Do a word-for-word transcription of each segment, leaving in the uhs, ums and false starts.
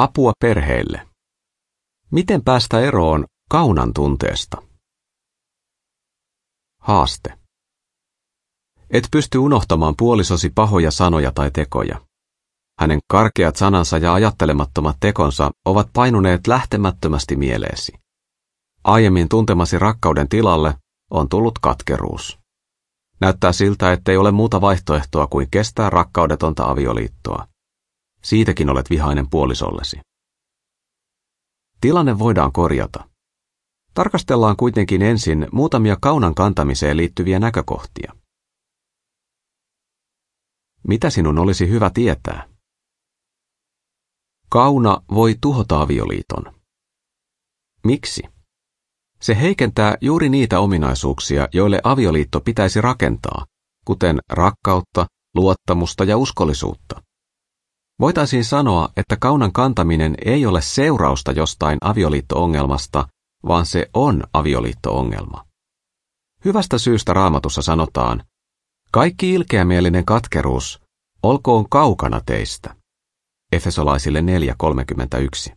Apua perheille. Miten päästä eroon kaunan tunteesta? Haaste. Et pysty unohtamaan puolisosi pahoja sanoja tai tekoja. Hänen karkeat sanansa ja ajattelemattomat tekonsa ovat painuneet lähtemättömästi mieleesi. Aiemmin tuntemasi rakkauden tilalle on tullut katkeruus. Näyttää siltä, ettei ole muuta vaihtoehtoa kuin kestää rakkaudetonta avioliittoa. Siitäkin olet vihainen puolisollesi. Tilanne voidaan korjata. Tarkastellaan kuitenkin ensin muutamia kaunan kantamiseen liittyviä näkökohtia. Mitä sinun olisi hyvä tietää? Kauna voi tuhota avioliiton. Miksi? Se heikentää juuri niitä ominaisuuksia, joille avioliitto pitäisi rakentaa, kuten rakkautta, luottamusta ja uskollisuutta. Voitaisiin sanoa, että kaunan kantaminen ei ole seurausta jostain avioliitto-ongelmasta, vaan se on avioliitto-ongelma. Hyvästä syystä Raamatussa sanotaan, kaikki ilkeämielinen katkeruus olkoon kaukana teistä. Efesolaisille neljä kolmekymmentäyksi.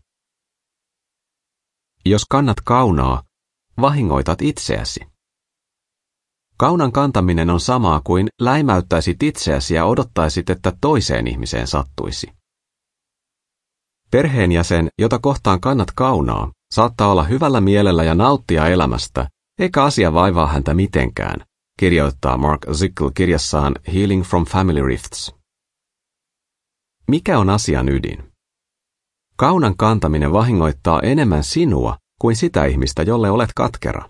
Jos kannat kaunaa, vahingoitat itseäsi. Kaunan kantaminen on samaa kuin läimäyttäisit itseäsi ja odottaisit, että toiseen ihmiseen sattuisi. Perheenjäsen, jota kohtaan kannat kaunaa, saattaa olla hyvällä mielellä ja nauttia elämästä, eikä asia vaivaa häntä mitenkään, kirjoittaa Mark Zickel kirjassaan Healing from Family Rifts. Mikä on asian ydin? Kaunan kantaminen vahingoittaa enemmän sinua kuin sitä ihmistä, jolle olet katkera.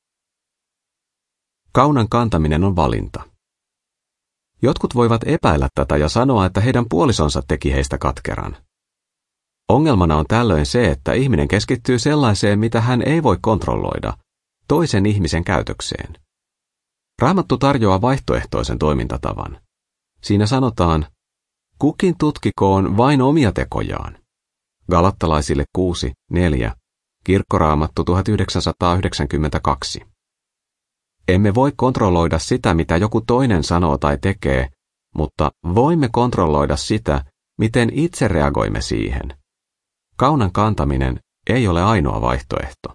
Kaunan kantaminen on valinta. Jotkut voivat epäillä tätä ja sanoa, että heidän puolisonsa teki heistä katkeran. Ongelmana on tällöin se, että ihminen keskittyy sellaiseen, mitä hän ei voi kontrolloida, toisen ihmisen käytökseen. Raamattu tarjoaa vaihtoehtoisen toimintatavan. Siinä sanotaan, kukin tutkikoon vain omia tekojaan. Galattalaisille kuusi neljä, Kirkkoraamattu tuhatyhdeksänsataayhdeksänkymmentäkaksi. Emme voi kontrolloida sitä, mitä joku toinen sanoo tai tekee, mutta voimme kontrolloida sitä, miten itse reagoimme siihen. Kaunan kantaminen ei ole ainoa vaihtoehto.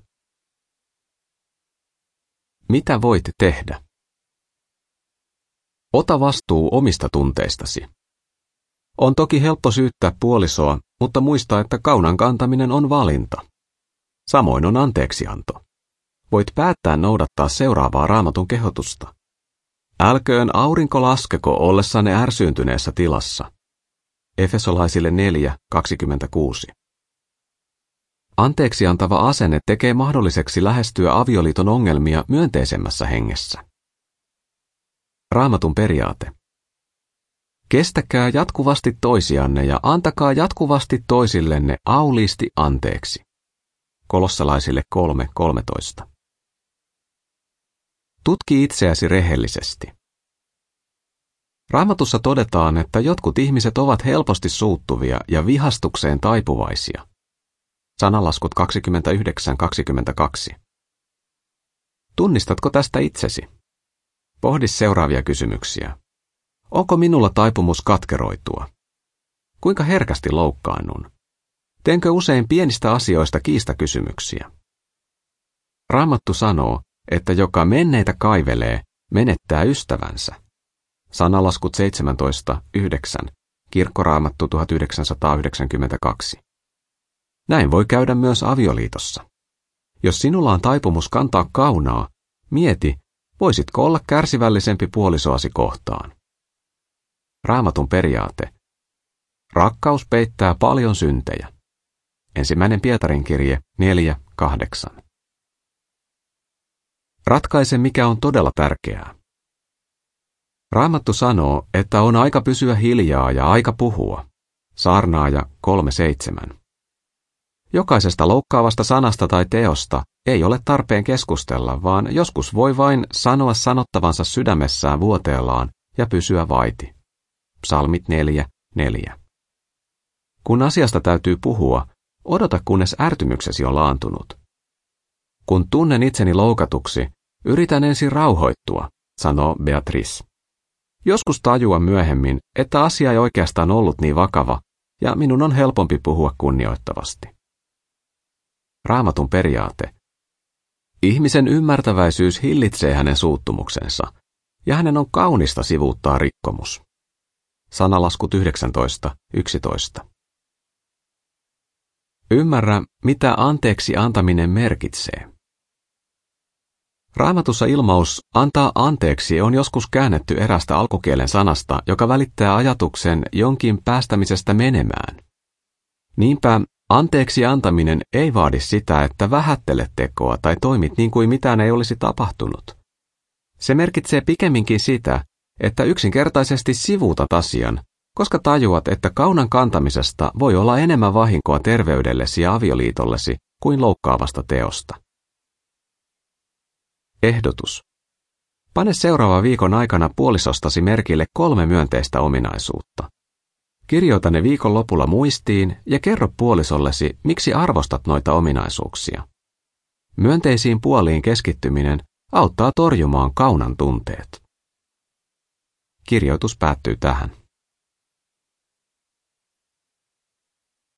Mitä voit tehdä? Ota vastuu omista tunteistasi. On toki helppo syyttää puolisoa, mutta muista, että kaunan kantaminen on valinta. Samoin on anteeksianto. Voit päättää noudattaa seuraavaa Raamatun kehotusta. Älköön aurinko laskeko ollessanne ärsyyntyneessä tilassa. Efesolaisille neljä kaksikymmentäkuusi. Anteeksiantava asenne tekee mahdolliseksi lähestyä avioliiton ongelmia myönteisemmässä hengessä. Raamatun periaate. Kestäkää jatkuvasti toisianne ja antakaa jatkuvasti toisillenne auliisti anteeksi. Kolossalaisille kolme kolmetoista. Tutki itseäsi rehellisesti. Raamatussa todetaan, että jotkut ihmiset ovat helposti suuttuvia ja vihastukseen taipuvaisia. Sananlaskut kaksikymmentäyhdeksän kaksikymmentäkaksi. Tunnistatko tästä itsesi? Pohdi seuraavia kysymyksiä. Onko minulla taipumus katkeroitua? Kuinka herkästi loukkaannun? Teenkö usein pienistä asioista kiistakysymyksiä? Raamattu sanoo, että joka menneitä kaivelee, menettää ystävänsä. Sananlaskut seitsemäntoista yhdeksän, Kirkkoraamattu tuhatyhdeksänsataayhdeksänkymmentäkaksi. Näin voi käydä myös avioliitossa. Jos sinulla on taipumus kantaa kaunaa, mieti, voisitko olla kärsivällisempi puolisoasi kohtaan. Raamatun periaate. Rakkaus peittää paljon syntejä. Ensimmäinen Pietarin kirje neljä kahdeksan. Ratkaise, mikä on todella tärkeää. Raamattu sanoo, että on aika pysyä hiljaa ja aika puhua. Saarnaaja kolme seitsemän. Jokaisesta loukkaavasta sanasta tai teosta ei ole tarpeen keskustella, vaan joskus voi vain sanoa sanottavansa sydämessään vuoteellaan ja pysyä vaiti. Psalmit neljä neljä. Kun asiasta täytyy puhua, odota kunnes ärtymyksesi on laantunut. Kun tunnen itseni loukatuksi, yritän ensin rauhoittua, sanoo Beatrice. Joskus tajuan myöhemmin, että asia ei oikeastaan ollut niin vakava, ja minun on helpompi puhua kunnioittavasti. Raamatun periaate. Ihmisen ymmärtäväisyys hillitsee hänen suuttumuksensa, ja hänen on kaunista sivuuttaa rikkomus. Sanalaskut yhdeksäntoista yksitoista. Ymmärrä, mitä anteeksi antaminen merkitsee. Raamatussa ilmaus antaa anteeksi on joskus käännetty erästä alkukielen sanasta, joka välittää ajatuksen jonkin päästämisestä menemään. Niinpä anteeksi antaminen ei vaadi sitä, että vähättelet tekoa tai toimit niin kuin mitään ei olisi tapahtunut. Se merkitsee pikemminkin sitä, että yksinkertaisesti sivuutat asian, koska tajuat, että kaunan kantamisesta voi olla enemmän vahinkoa terveydellesi ja avioliitollesi kuin loukkaavasta teosta. Ehdotus. Pane seuraava viikon aikana puolisostasi merkille kolme myönteistä ominaisuutta. Kirjoita ne viikon lopulla muistiin ja kerro puolisollesi, miksi arvostat noita ominaisuuksia. Myönteisiin puoliin keskittyminen auttaa torjumaan kaunan tunteet. Kirjoitus päättyy tähän.